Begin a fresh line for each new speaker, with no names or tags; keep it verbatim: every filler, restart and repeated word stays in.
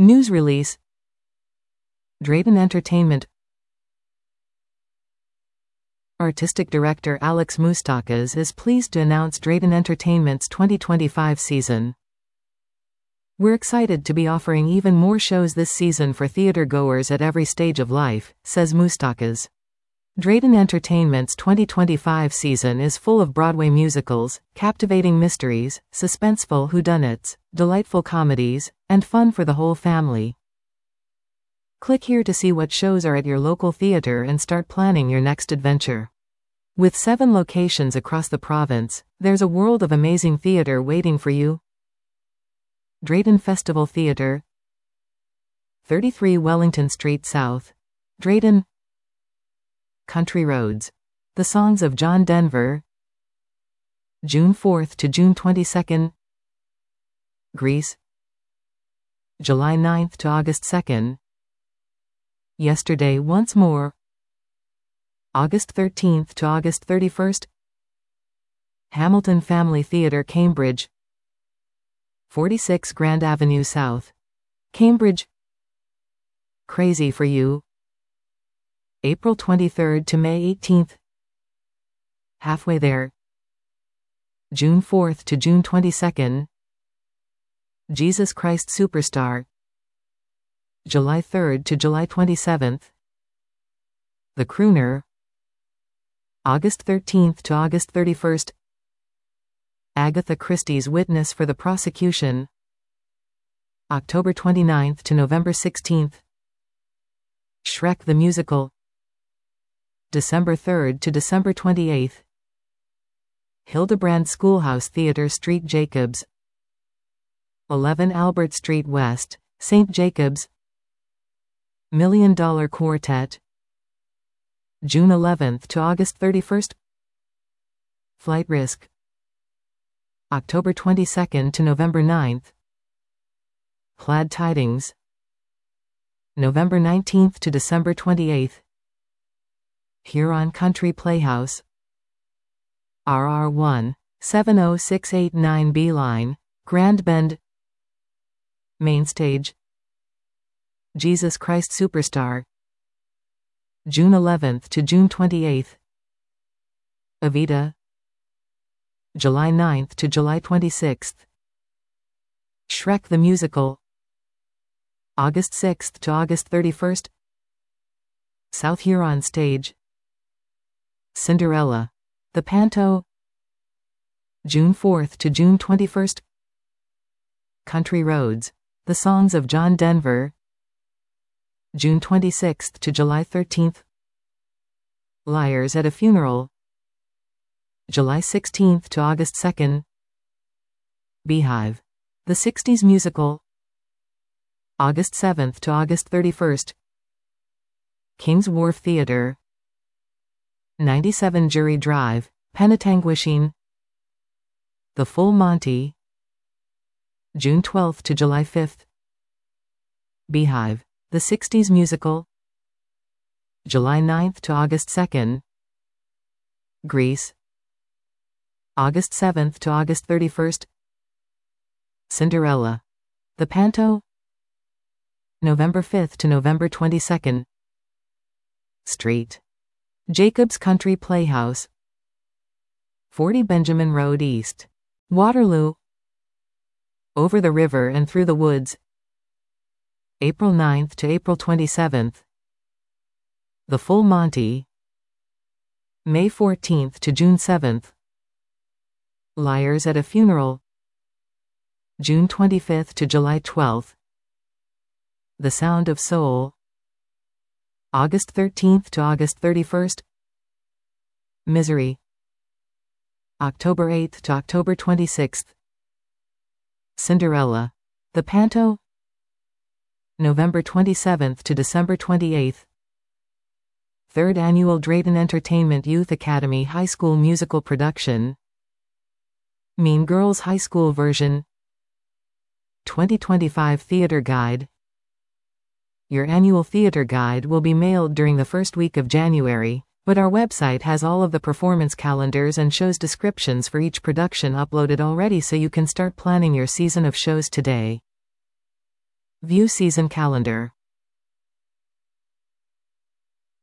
News release. Drayton Entertainment Artistic Director Alex Moustakis is pleased to announce Drayton Entertainment's twenty twenty-five season. "We're excited to be offering even more shows this season for theater goers at every stage of life," says Moustakis. Drayton Entertainment's twenty twenty-five season is full of Broadway musicals, captivating mysteries, suspenseful whodunits, delightful comedies, and fun for the whole family. Click here to see what shows are at your local theater and start planning your next adventure. With seven locations across the province, there's a world of amazing theater waiting for you. Drayton Festival Theatre, thirty-three Wellington Street South, Drayton. Country Roads. The Songs of John Denver, June fourth to June twenty-second. Grease, July ninth to August second. Yesterday Once More, August thirteenth to August thirty-first. Hamilton Family Theatre Cambridge, forty-six Grand Avenue South, Cambridge. Crazy for You, April twenty-third to May eighteenth. Halfway There, June fourth to June twenty-second. Jesus Christ Superstar, July third to July twenty-seventh. The Crooner, August thirteenth to August thirty-first. Agatha Christie's Witness for the Prosecution, October twenty-ninth to November sixteenth. Shrek the Musical, December third to December twenty-eighth. Hildebrand Schoolhouse Theatre Street Jacobs, eleven Albert Street West, Saint Jacobs. Million Dollar Quartet, June eleventh to August thirty-first. Flight Risk, October twenty-second to November ninth. Glad Tidings, November nineteenth to December twenty-eighth. Huron Country Playhouse, R R one, seven oh six eight nine Beeline, Grand Bend. Mainstage, Jesus Christ Superstar, June eleventh to June twenty-eighth. Evita, July ninth to July twenty-sixth. Shrek the Musical, August sixth to August thirty-first. South Huron Stage, Cinderella, The Panto, June fourth to June twenty-first. Country Roads, The Songs of John Denver, June twenty-sixth to July thirteenth. Liars at a Funeral, July sixteenth to August second. Beehive, The sixties Musical, August seventh to August thirty-first. Kings Wharf Theatre, ninety-seven Jury Drive, Penetanguishene. The Full Monty, June twelfth to July fifth. Beehive, The sixties Musical, July ninth to August second. Grease, August seventh to August thirty-first. Cinderella, The Panto, November fifth to November twenty-second. Street, Jacob's Country Playhouse, forty Benjamin Road East, Waterloo. Over the River and Through the Woods, April ninth to April twenty-seventh. The Full Monty, May fourteenth to June seventh. Liars at a Funeral, June twenty-fifth to July twelfth. The Sound of Soul, August thirteenth to August thirty-first. Misery, October eighth to October twenty-sixth. Cinderella, The Panto, November twenty-seventh to December twenty-eighth. Third Annual Drayton Entertainment Youth Academy High School Musical Production, Mean Girls High School Version, twenty twenty-five Theater Guide. Your annual theater guide will be mailed during the first week of January, but our website has all of the performance calendars and shows descriptions for each production uploaded already, so you can start planning your season of shows today. View season calendar.